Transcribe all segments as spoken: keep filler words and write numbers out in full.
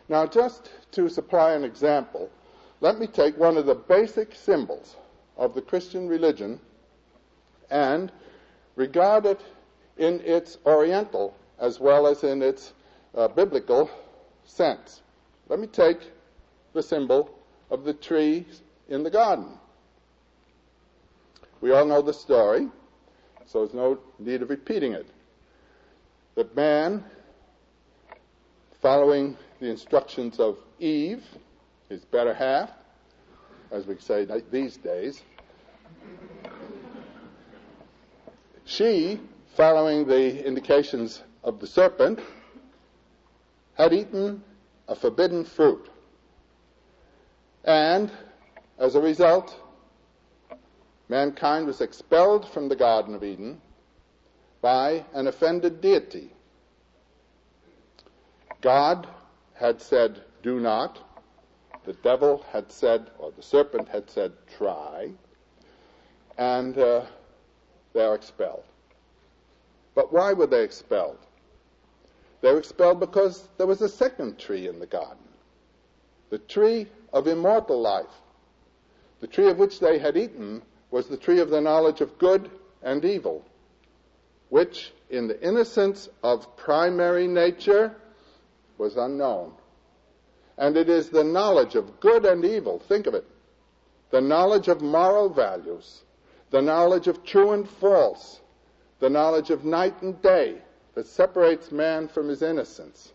Now, just to supply an example, let me take one of the basic symbols of the Christian religion and regard it in its oriental as well as in its uh, biblical sense. Let me take the symbol of the tree in the garden. We all know the story, so there's no need of repeating it. The man, following the instructions of Eve, his better half, as we say these days, she, following the indications of the serpent, had eaten a forbidden fruit. And as a result, mankind was expelled from the Garden of Eden by an offended deity. God had said, do not. The devil had said, or the serpent had said, try. And uh, they are expelled. But why were they expelled? They were expelled because there was a second tree in the garden, the tree of immortal life. The tree of which they had eaten was the tree of the knowledge of good and evil, which in the innocence of primary nature was unknown. And it is the knowledge of good and evil, think of it, the knowledge of moral values, the knowledge of true and false, the knowledge of night and day that separates man from his innocence.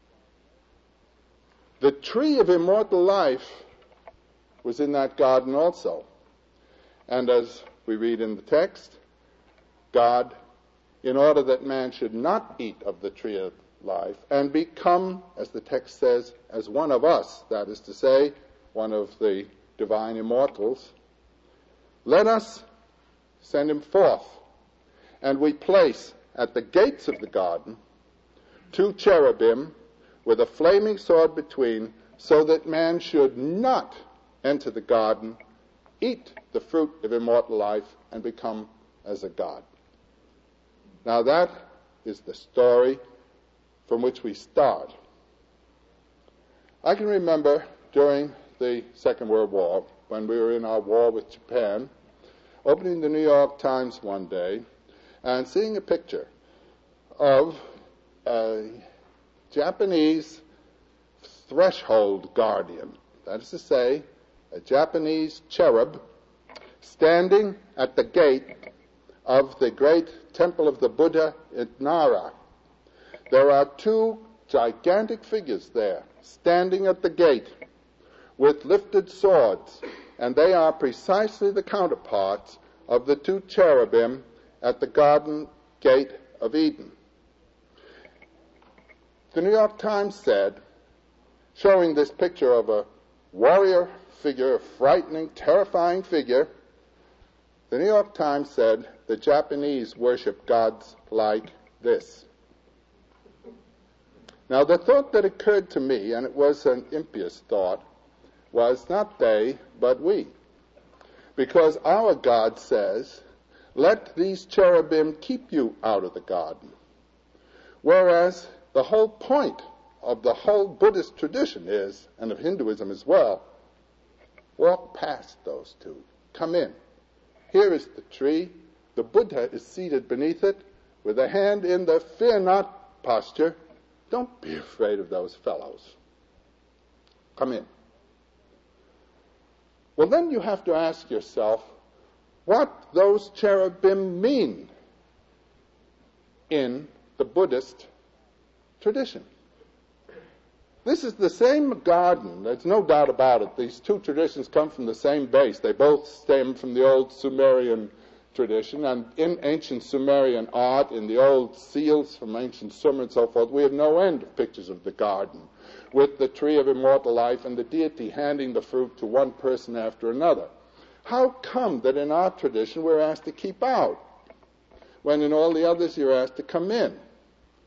The tree of immortal life was in that garden also. And as we read in the text, God, in order that man should not eat of the tree of life and become, as the text says, as one of us, that is to say, one of the divine immortals, let us send him forth. And we place at the gates of the garden two cherubim with a flaming sword between, so that man should not enter the garden, eat the fruit of immortal life, and become as a god. Now that is the story from which we start. I can remember during the Second World War, when we were in our war with Japan, opening the New York Times one day and seeing a picture of a Japanese threshold guardian. That is to say, a Japanese cherub standing at the gate of the great temple of the Buddha at Nara. There are two gigantic figures there, standing at the gate with lifted swords, and they are precisely the counterparts of the two cherubim at the garden gate of Eden. The New York Times said, showing this picture of a warrior figure, a frightening, terrifying figure, the New York Times said the Japanese worship gods like this. Now, the thought that occurred to me, and it was an impious thought, was not they, but we. Because our God says, let these cherubim keep you out of the garden. Whereas the whole point of the whole Buddhist tradition is, and of Hinduism as well, walk past those two. Come in. Here is the tree. The Buddha is seated beneath it with a hand in the fear not posture. Don't be afraid of those fellows. Come in. Well, then you have to ask yourself what those cherubim mean in the Buddhist tradition. This is the same garden. There's no doubt about it. These two traditions come from the same base. They both stem from the old Sumerian tradition, and in ancient Sumerian art, in the old seals from ancient Sumer and so forth, we have no end of pictures of the garden, with the tree of immortal life and the deity handing the fruit to one person after another. How come that in our tradition we're asked to keep out, when in all the others you're asked to come in?